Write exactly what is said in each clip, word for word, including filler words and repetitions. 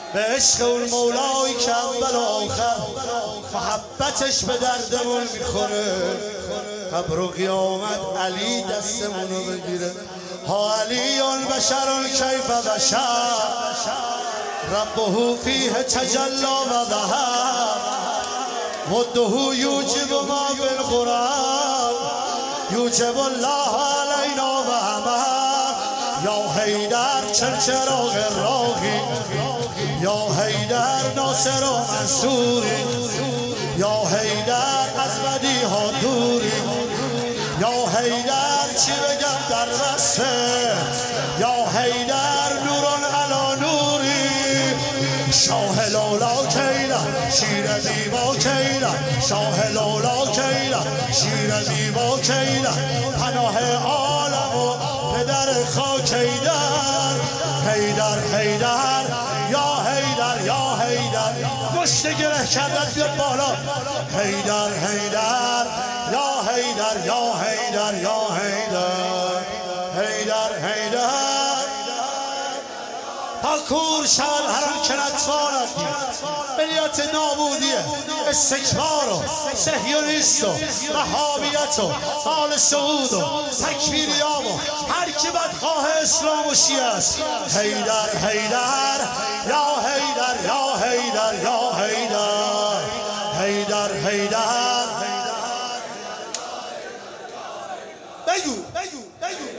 به عشق اون مولایی که اول و آخر محبتش به دردمون میخوره. قبر و قیامت علی دستمونو بگیره. ها علی بشر کیف بشر ربه فیه تجلا و ظهر مده یوجب ما بالقرآن یوجب الله علینا و امر. یا حیدر چرچراغ راهی یا حیدر ناصر و منصوری یا حیدر از بدی ها دوری یا حیدر چی بگم در وصفه یا حیدر نوران علا نوری. شاه لولا کیلا شیر دیوا کیلا شاه لولا کیلا شیر دیوا کیلا پناه عالم و پدر خاک حیدر حیدر حیدر یا حیدر یا حیدر مشت گره کردت بیا بالا حیدر حیدر یا حیدر یا حیدر یا حیدر حیدر حیدر پاکور شد هران که نتواند ملیت نابودیه استکبار و صهیونیست و وهابیت و آل سعود و تکفیریاب و هر کی بدخواه اسلام و شیعه است. حیدر حیدر یا حیدر یا حیدر یا حیدر حیدر حیدر بگو بگو بگو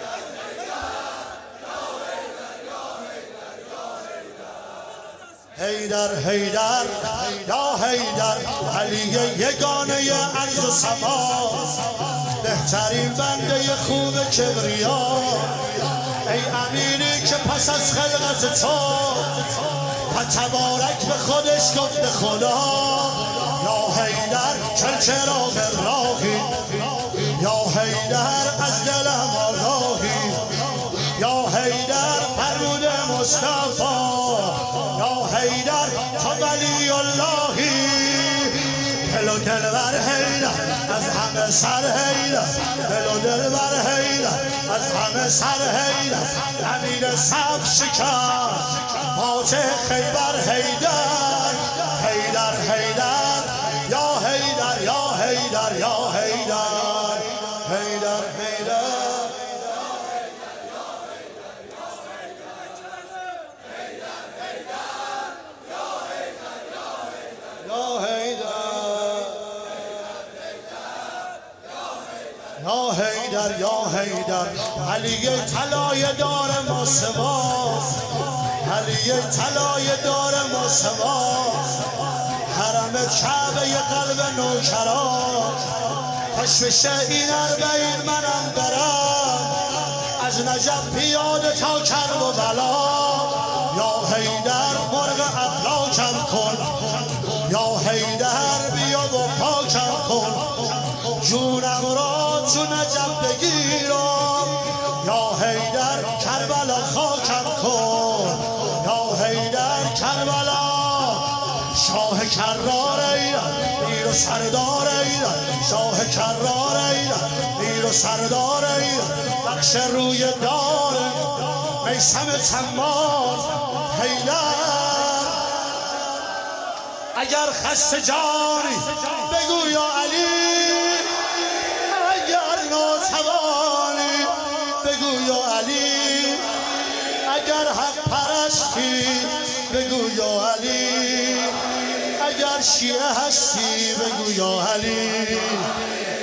حیدر حیدر یا حیدر علی یگانه عرض و سما بهترین بنده خوب کبریا ای امینی که پس از خلقت تو و تبارک به خودش گفت خدا. یا حیدر چرچراغ راهی یا حیدر از دلم آگاهی یا حیدر فرمود مصطفی یا حیدر تو ولی اللهی. دل و دل بر حیدر از همه سر حیدر دل و دل بر حیدر از همه سر حیدر امیر صف شکر فاتح خیبر حیدر حیدر حیدر یا حیدر یا حیدر یا حیدر حیدر حیدر یا حیدر یا حیدر علی طلای دار ما سوا علی طلای دار ما سوا حرم کعبه قلب نوکران تشویش این اربعین منم برم از نجف پیاده تا کرب و بلا. یا حیدر مرغ افلاکم کن یا حیدر بیا و پاکم کن جونم را تو نجف بگیرم یا حیدر کربلا خاکم کن یا حیدر کربلا. شاه کرار ایران پیر و سردار ایران شاه کرار ایران پیر و سردار ایران نقش روی دار میثم تمام حیدر. اگر خسته جانی بگو یا علی اگر ناتوانی بگو یا علی اگر حق پرستی بگو یا علی اگر شیعه هستی بگو یا علی